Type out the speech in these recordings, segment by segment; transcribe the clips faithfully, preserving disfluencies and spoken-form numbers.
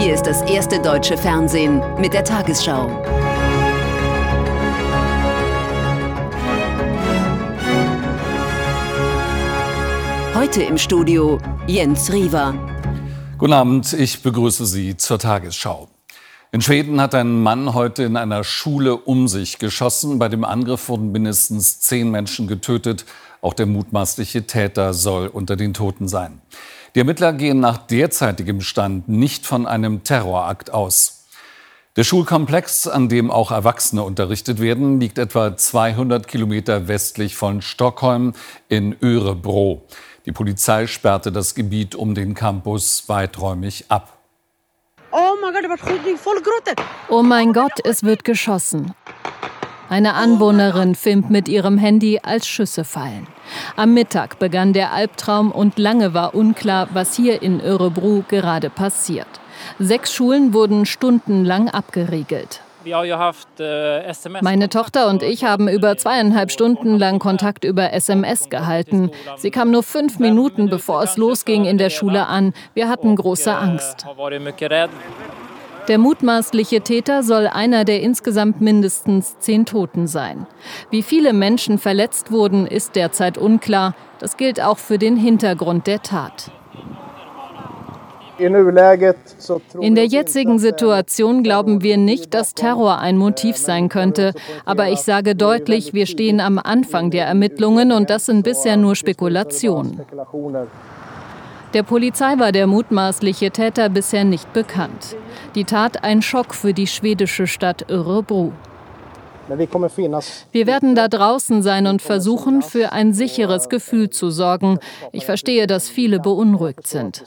Hier ist das erste deutsche Fernsehen mit der Tagesschau. Heute im Studio Jens Riva. Guten Abend, ich begrüße Sie zur Tagesschau. In Schweden hat ein Mann heute in einer Schule um sich geschossen. Bei dem Angriff wurden mindestens zehn Menschen getötet. Auch der mutmaßliche Täter soll unter den Toten sein. Die Ermittler gehen nach derzeitigem Stand nicht von einem Terrorakt aus. Der Schulkomplex, an dem auch Erwachsene unterrichtet werden, liegt etwa zweihundert Kilometer westlich von Stockholm in Örebro. Die Polizei sperrte das Gebiet um den Campus weiträumig ab. Oh mein Gott, es wird geschossen. Eine Anwohnerin filmt mit ihrem Handy, als Schüsse fallen. Am Mittag begann der Albtraum und lange war unklar, was hier in Örebro gerade passiert. Sechs Schulen wurden stundenlang abgeriegelt. Meine Tochter und ich haben über zweieinhalb Stunden lang Kontakt über S M S gehalten. Sie kam nur fünf Minuten, bevor es losging, in der Schule an. Wir hatten große Angst. Der mutmaßliche Täter soll einer der insgesamt mindestens zehn Toten sein. Wie viele Menschen verletzt wurden, ist derzeit unklar. Das gilt auch für den Hintergrund der Tat. In der jetzigen Situation glauben wir nicht, dass Terror ein Motiv sein könnte. Aber ich sage deutlich, wir stehen am Anfang der Ermittlungen und das sind bisher nur Spekulationen. Der Polizei war der mutmaßliche Täter bisher nicht bekannt. Die Tat ein Schock für die schwedische Stadt Örebro. Wir werden da draußen sein und versuchen, für ein sicheres Gefühl zu sorgen. Ich verstehe, dass viele beunruhigt sind.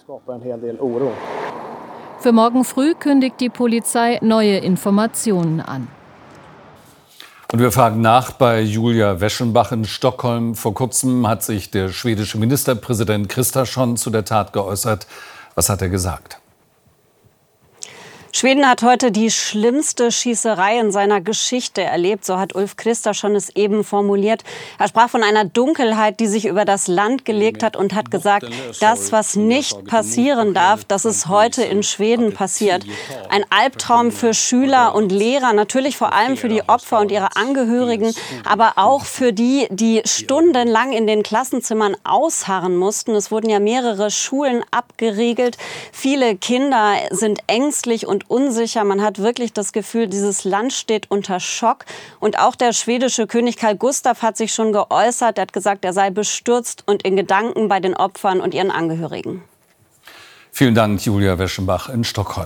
Für morgen früh kündigt die Polizei neue Informationen an. Und wir fragen nach bei Julia Weschenbach in Stockholm. Vor kurzem hat sich der schwedische Ministerpräsident Kristersson zu der Tat geäußert. Was hat er gesagt? Schweden hat heute die schlimmste Schießerei in seiner Geschichte erlebt, so hat Ulf Kristersson es eben formuliert. Er sprach von einer Dunkelheit, die sich über das Land gelegt hat und hat gesagt, das, was nicht passieren darf, dass es heute in Schweden passiert. Ein Albtraum für Schüler und Lehrer, natürlich vor allem für die Opfer und ihre Angehörigen, aber auch für die, die stundenlang in den Klassenzimmern ausharren mussten. Es wurden ja mehrere Schulen abgeriegelt. Viele Kinder sind ängstlich und unsicher. Man hat wirklich das Gefühl, dieses Land steht unter Schock. Und auch der schwedische König Carl Gustaf hat sich schon geäußert. Er hat gesagt, er sei bestürzt und in Gedanken bei den Opfern und ihren Angehörigen. Vielen Dank, Julia Weschenbach in Stockholm.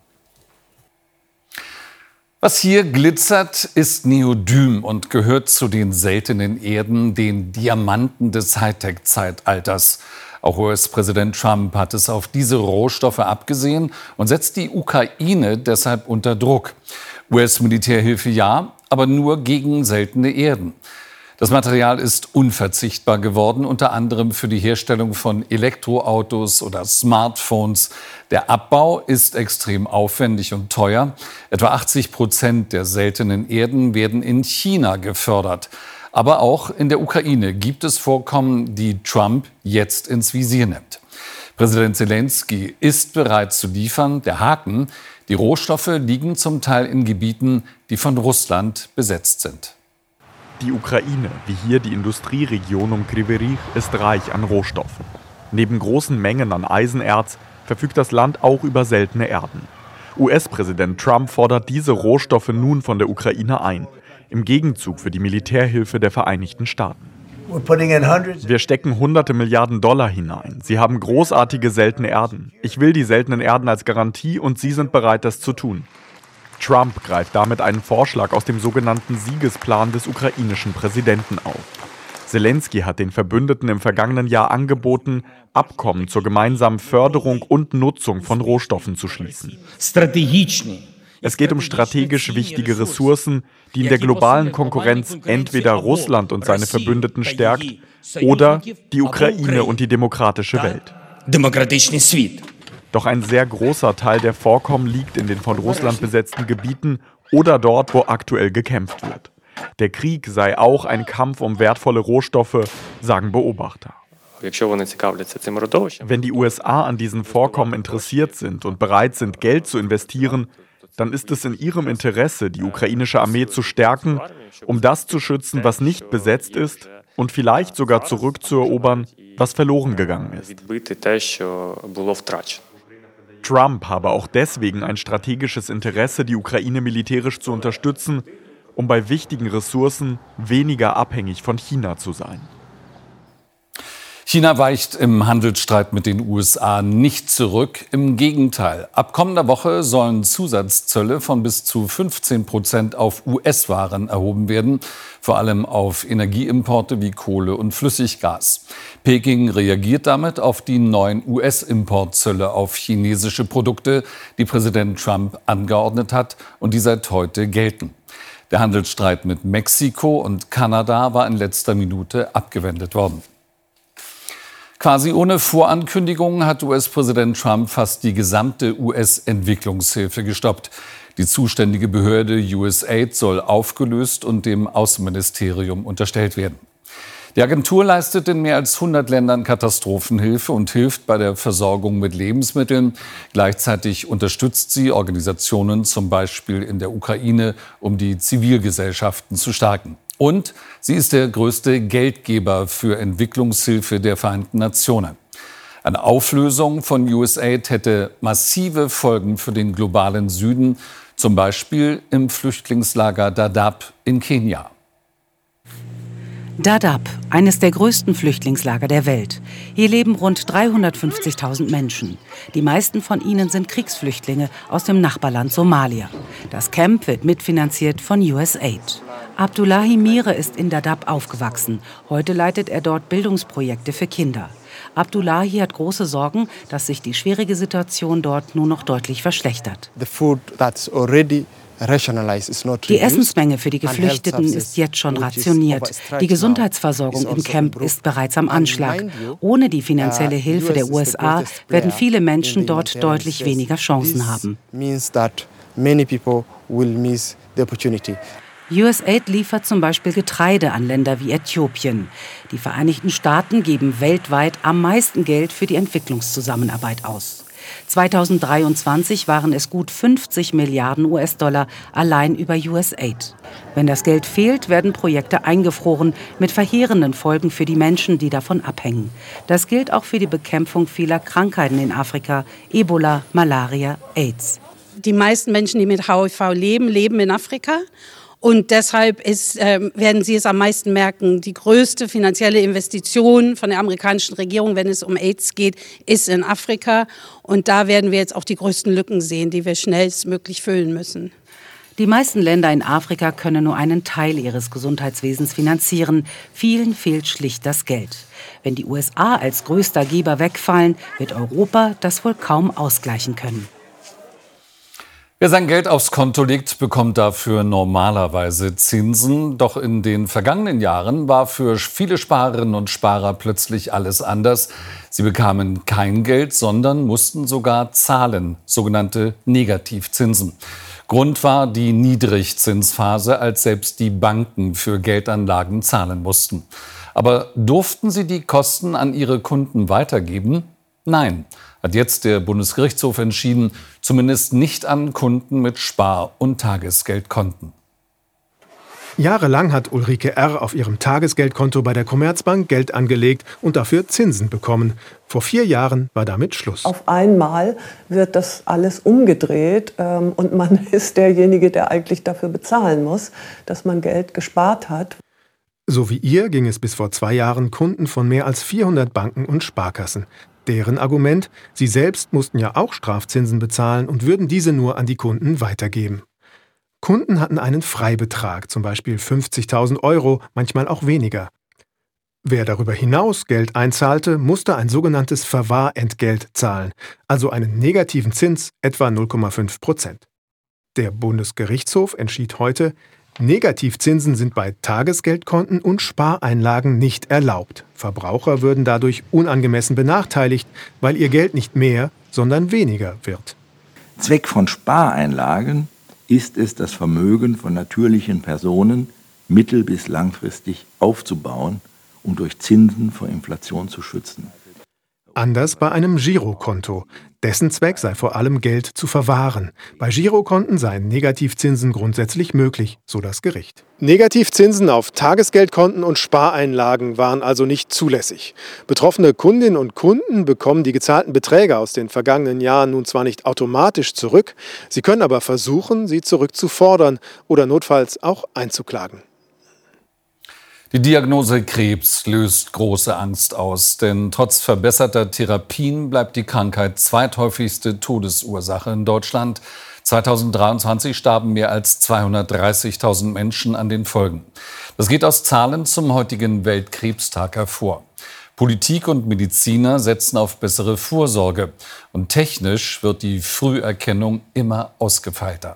Was hier glitzert, ist Neodym und gehört zu den seltenen Erden, den Diamanten des Hightech-Zeitalters. Auch U S-Präsident Trump hat es auf diese Rohstoffe abgesehen und setzt die Ukraine deshalb unter Druck. U S-Militärhilfe ja, aber nur gegen seltene Erden. Das Material ist unverzichtbar geworden, unter anderem für die Herstellung von Elektroautos oder Smartphones. Der Abbau ist extrem aufwendig und teuer. Etwa achtzig Prozent der seltenen Erden werden in China gefördert. Aber auch in der Ukraine gibt es Vorkommen, die Trump jetzt ins Visier nimmt. Präsident Zelensky ist bereit zu liefern. Der Haken: Die Rohstoffe liegen zum Teil in Gebieten, die von Russland besetzt sind. Die Ukraine, wie hier die Industrieregion um Kryvyi Rih, ist reich an Rohstoffen. Neben großen Mengen an Eisenerz verfügt das Land auch über seltene Erden. U S-Präsident Trump fordert diese Rohstoffe nun von der Ukraine ein, im Gegenzug für die Militärhilfe der Vereinigten Staaten. Wir stecken hunderte Milliarden Dollar hinein. Sie haben großartige seltene Erden. Ich will die seltenen Erden als Garantie und Sie sind bereit, das zu tun. Trump greift damit einen Vorschlag aus dem sogenannten Siegesplan des ukrainischen Präsidenten auf. Zelensky hat den Verbündeten im vergangenen Jahr angeboten, Abkommen zur gemeinsamen Förderung und Nutzung von Rohstoffen zu schließen. Es geht um strategisch wichtige Ressourcen, die in der globalen Konkurrenz entweder Russland und seine Verbündeten stärkt oder die Ukraine und die demokratische Welt. Doch ein sehr großer Teil der Vorkommen liegt in den von Russland besetzten Gebieten oder dort, wo aktuell gekämpft wird. Der Krieg sei auch ein Kampf um wertvolle Rohstoffe, sagen Beobachter. Wenn die U S A an diesen Vorkommen interessiert sind und bereit sind, Geld zu investieren, dann ist es in ihrem Interesse, die ukrainische Armee zu stärken, um das zu schützen, was nicht besetzt ist und vielleicht sogar zurückzuerobern, was verloren gegangen ist. Trump habe auch deswegen ein strategisches Interesse, die Ukraine militärisch zu unterstützen, um bei wichtigen Ressourcen weniger abhängig von China zu sein. China weicht im Handelsstreit mit den U S A nicht zurück. Im Gegenteil. Ab kommender Woche sollen Zusatzzölle von bis zu fünfzehn Prozent auf U S-Waren erhoben werden, vor allem auf Energieimporte wie Kohle und Flüssiggas. Peking reagiert damit auf die neuen U S-Importzölle auf chinesische Produkte, die Präsident Trump angeordnet hat und die seit heute gelten. Der Handelsstreit mit Mexiko und Kanada war in letzter Minute abgewendet worden. Quasi ohne Vorankündigung hat U S-Präsident Trump fast die gesamte U S-Entwicklungshilfe gestoppt. Die zuständige Behörde U S A I D soll aufgelöst und dem Außenministerium unterstellt werden. Die Agentur leistet in mehr als hundert Ländern Katastrophenhilfe und hilft bei der Versorgung mit Lebensmitteln. Gleichzeitig unterstützt sie Organisationen, zum Beispiel in der Ukraine, um die Zivilgesellschaften zu stärken. Und sie ist der größte Geldgeber für Entwicklungshilfe der Vereinten Nationen. Eine Auflösung von U S A I D hätte massive Folgen für den globalen Süden, zum Beispiel im Flüchtlingslager Dadaab in Kenia. Dadaab, eines der größten Flüchtlingslager der Welt. Hier leben rund dreihundertfünfzigtausend Menschen. Die meisten von ihnen sind Kriegsflüchtlinge aus dem Nachbarland Somalia. Das Camp wird mitfinanziert von U S A I D. Abdullahi Mire ist in Dadaab aufgewachsen. Heute leitet er dort Bildungsprojekte für Kinder. Abdullahi hat große Sorgen, dass sich die schwierige Situation dort nur noch deutlich verschlechtert. Die Essensmenge für die Geflüchteten ist jetzt schon rationiert. Die Gesundheitsversorgung im Camp ist bereits am Anschlag. Ohne die finanzielle Hilfe der U S A werden viele Menschen dort deutlich weniger Chancen haben. U S A I D liefert zum Beispiel Getreide an Länder wie Äthiopien. Die Vereinigten Staaten geben weltweit am meisten Geld für die Entwicklungszusammenarbeit aus. zweitausenddreiundzwanzig waren es gut fünfzig Milliarden U S-Dollar allein über U S A I D. Wenn das Geld fehlt, werden Projekte eingefroren mit verheerenden Folgen für die Menschen, die davon abhängen. Das gilt auch für die Bekämpfung vieler Krankheiten in Afrika, Ebola, Malaria, AIDS. Die meisten Menschen, die mit H I V leben, leben in Afrika. Und deshalb ist, äh, werden Sie es am meisten merken, die größte finanzielle Investition von der amerikanischen Regierung, wenn es um AIDS geht, ist in Afrika. Und da werden wir jetzt auch die größten Lücken sehen, die wir schnellstmöglich füllen müssen. Die meisten Länder in Afrika können nur einen Teil ihres Gesundheitswesens finanzieren. Vielen fehlt schlicht das Geld. Wenn die U S A als größter Geber wegfallen, wird Europa das wohl kaum ausgleichen können. Wer sein Geld aufs Konto legt, bekommt dafür normalerweise Zinsen. Doch in den vergangenen Jahren war für viele Sparerinnen und Sparer plötzlich alles anders. Sie bekamen kein Geld, sondern mussten sogar zahlen, sogenannte Negativzinsen. Grund war die Niedrigzinsphase, als selbst die Banken für Geldanlagen zahlen mussten. Aber durften sie die Kosten an ihre Kunden weitergeben? Nein, hat jetzt der Bundesgerichtshof entschieden, zumindest nicht an Kunden mit Spar- und Tagesgeldkonten. Jahrelang hat Ulrike R. auf ihrem Tagesgeldkonto bei der Commerzbank Geld angelegt und dafür Zinsen bekommen. Vor vier Jahren war damit Schluss. Auf einmal wird das alles umgedreht ähm, und man ist derjenige, der eigentlich dafür bezahlen muss, dass man Geld gespart hat. So wie ihr ging es bis vor zwei Jahren Kunden von mehr als vierhundert Banken und Sparkassen. Deren Argument, sie selbst mussten ja auch Strafzinsen bezahlen und würden diese nur an die Kunden weitergeben. Kunden hatten einen Freibetrag, zum Beispiel fünfzigtausend Euro, manchmal auch weniger. Wer darüber hinaus Geld einzahlte, musste ein sogenanntes Verwahrentgelt zahlen, also einen negativen Zins, etwa null Komma fünf Prozent. Der Bundesgerichtshof entschied heute, Negativzinsen sind bei Tagesgeldkonten und Spareinlagen nicht erlaubt. Verbraucher würden dadurch unangemessen benachteiligt, weil ihr Geld nicht mehr, sondern weniger wird. Zweck von Spareinlagen ist es, das Vermögen von natürlichen Personen mittel- bis langfristig aufzubauen um durch Zinsen vor Inflation zu schützen. Anders bei einem Girokonto. Dessen Zweck sei vor allem Geld zu verwahren. Bei Girokonten seien Negativzinsen grundsätzlich möglich, so das Gericht. Negativzinsen auf Tagesgeldkonten und Spareinlagen waren also nicht zulässig. Betroffene Kundinnen und Kunden bekommen die gezahlten Beträge aus den vergangenen Jahren nun zwar nicht automatisch zurück, sie können aber versuchen, sie zurückzufordern oder notfalls auch einzuklagen. Die Diagnose Krebs löst große Angst aus, denn trotz verbesserter Therapien bleibt die Krankheit zweithäufigste Todesursache in Deutschland. zweitausenddreiundzwanzig starben mehr als zweihundertdreißigtausend Menschen an den Folgen. Das geht aus Zahlen zum heutigen Weltkrebstag hervor. Politik und Mediziner setzen auf bessere Vorsorge und technisch wird die Früherkennung immer ausgefeilter.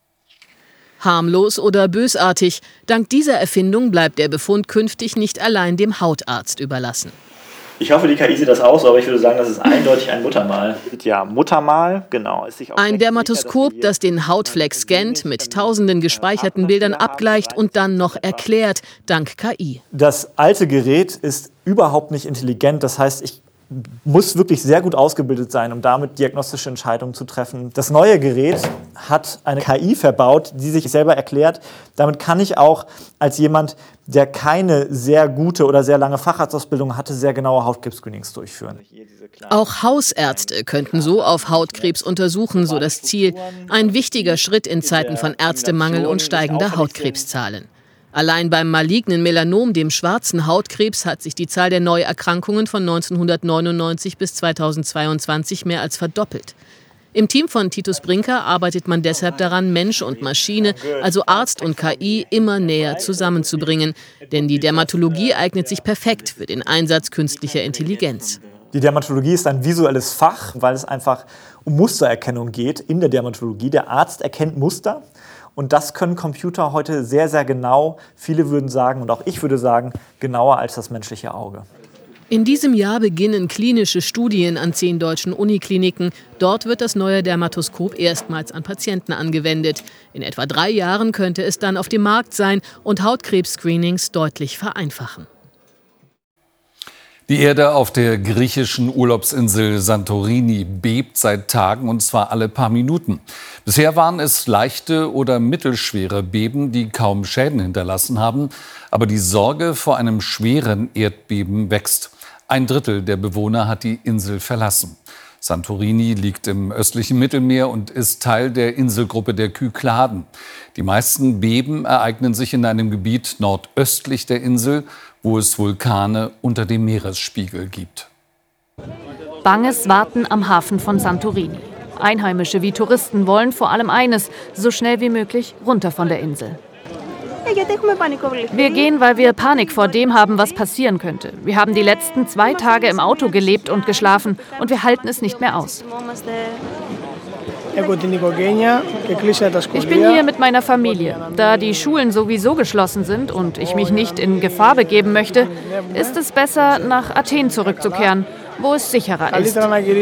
Harmlos oder bösartig, dank dieser Erfindung bleibt der Befund künftig nicht allein dem Hautarzt überlassen. Ich hoffe, die K I sieht das aus, aber ich würde sagen, das ist eindeutig ein Muttermal. Ja, Muttermal, genau. Ein Dermatoskop, das den Hautfleck scannt, mit tausenden gespeicherten Bildern abgleicht und dann noch erklärt, dank K I. Das alte Gerät ist überhaupt nicht intelligent, das heißt, ich muss wirklich sehr gut ausgebildet sein, um damit diagnostische Entscheidungen zu treffen. Das neue Gerät hat eine K I verbaut, die sich selber erklärt. Damit kann ich auch als jemand, der keine sehr gute oder sehr lange Facharztausbildung hatte, sehr genaue Hautkrebs-Screenings durchführen. Auch Hausärzte könnten so auf Hautkrebs untersuchen, so das Ziel. Ein wichtiger Schritt in Zeiten von Ärztemangel und steigender Hautkrebszahlen. Allein beim malignen Melanom, dem schwarzen Hautkrebs, hat sich die Zahl der Neuerkrankungen von neunzehnhundertneunundneunzig bis zweitausendzweiundzwanzig mehr als verdoppelt. Im Team von Titus Brinker arbeitet man deshalb daran, Mensch und Maschine, also Arzt und K I, immer näher zusammenzubringen. Denn die Dermatologie eignet sich perfekt für den Einsatz künstlicher Intelligenz. Die Dermatologie ist ein visuelles Fach, weil es einfach um Mustererkennung geht in der Dermatologie. Der Arzt erkennt Muster. Und das können Computer heute sehr, sehr genau. Viele würden sagen, und auch ich würde sagen, genauer als das menschliche Auge. In diesem Jahr beginnen klinische Studien an zehn deutschen Unikliniken. Dort wird das neue Dermatoskop erstmals an Patienten angewendet. In etwa drei Jahren könnte es dann auf dem Markt sein und Hautkrebs-Screenings deutlich vereinfachen. Die Erde auf der griechischen Urlaubsinsel Santorini bebt seit Tagen, und zwar alle paar Minuten. Bisher waren es leichte oder mittelschwere Beben, die kaum Schäden hinterlassen haben. Aber die Sorge vor einem schweren Erdbeben wächst. Ein Drittel der Bewohner hat die Insel verlassen. Santorini liegt im östlichen Mittelmeer und ist Teil der Inselgruppe der Kykladen. Die meisten Beben ereignen sich in einem Gebiet nordöstlich der Insel, wo es Vulkane unter dem Meeresspiegel gibt. Banges Warten am Hafen von Santorini. Einheimische wie Touristen wollen vor allem eines, so schnell wie möglich runter von der Insel. Wir gehen, weil wir Panik vor dem haben, was passieren könnte. Wir haben die letzten zwei Tage im Auto gelebt und geschlafen und wir halten es nicht mehr aus. Ich bin hier mit meiner Familie. Da die Schulen sowieso geschlossen sind und ich mich nicht in Gefahr begeben möchte, ist es besser, nach Athen zurückzukehren, wo es sicherer ist.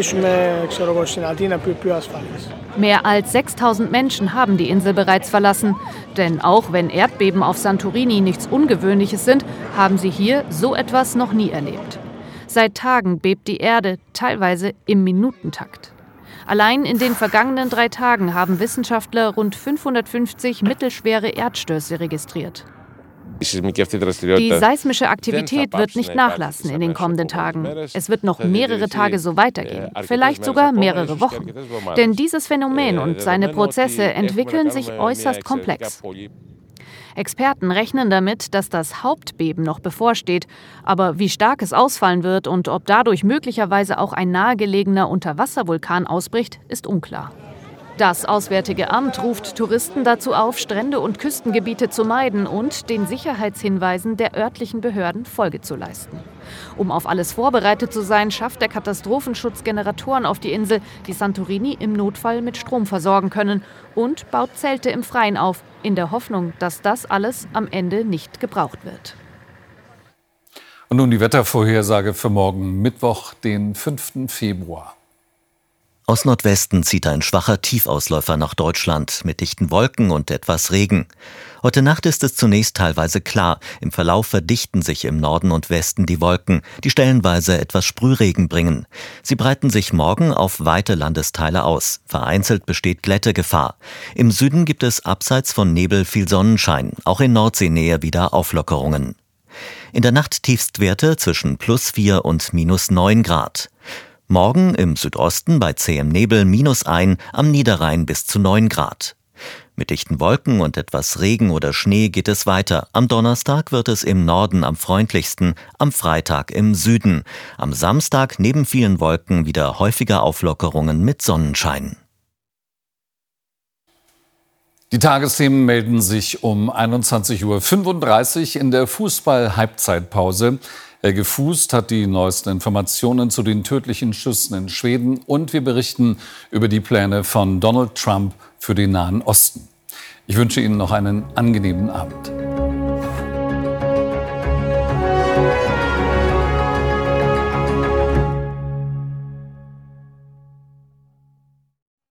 Mehr als sechstausend Menschen haben die Insel bereits verlassen. Denn auch wenn Erdbeben auf Santorini nichts Ungewöhnliches sind, haben sie hier so etwas noch nie erlebt. Seit Tagen bebt die Erde, teilweise im Minutentakt. Allein in den vergangenen drei Tagen haben Wissenschaftler rund fünfhundertfünfzig mittelschwere Erdstöße registriert. Die seismische Aktivität wird nicht nachlassen in den kommenden Tagen. Es wird noch mehrere Tage so weitergehen, vielleicht sogar mehrere Wochen. Denn dieses Phänomen und seine Prozesse entwickeln sich äußerst komplex. Experten rechnen damit, dass das Hauptbeben noch bevorsteht. Aber wie stark es ausfallen wird und ob dadurch möglicherweise auch ein nahegelegener Unterwasservulkan ausbricht, ist unklar. Das Auswärtige Amt ruft Touristen dazu auf, Strände und Küstengebiete zu meiden und den Sicherheitshinweisen der örtlichen Behörden Folge zu leisten. Um auf alles vorbereitet zu sein, schafft der Katastrophenschutz Generatoren auf die Insel, die Santorini im Notfall mit Strom versorgen können, und baut Zelte im Freien auf, in der Hoffnung, dass das alles am Ende nicht gebraucht wird. Und nun die Wettervorhersage für morgen Mittwoch, den fünften Februar. Aus Nordwesten zieht ein schwacher Tiefausläufer nach Deutschland mit dichten Wolken und etwas Regen. Heute Nacht ist es zunächst teilweise klar. Im Verlauf verdichten sich im Norden und Westen die Wolken, die stellenweise etwas Sprühregen bringen. Sie breiten sich morgen auf weite Landesteile aus. Vereinzelt besteht Glättegefahr. Im Süden gibt es abseits von Nebel viel Sonnenschein, auch in Nordseenähe wieder Auflockerungen. In der Nacht Tiefstwerte zwischen plus vier und minus neun Grad. Morgen im Südosten bei zähem Nebel minus ein, am Niederrhein bis zu neun Grad. Mit dichten Wolken und etwas Regen oder Schnee geht es weiter. Am Donnerstag wird es im Norden am freundlichsten, am Freitag im Süden. Am Samstag neben vielen Wolken wieder häufiger Auflockerungen mit Sonnenschein. Die Tagesthemen melden sich um einundzwanzig Uhr fünfunddreißig in der Fußball-Halbzeitpause. Helge Fußt hat die neuesten Informationen zu den tödlichen Schüssen in Schweden und wir berichten über die Pläne von Donald Trump für den Nahen Osten. Ich wünsche Ihnen noch einen angenehmen Abend.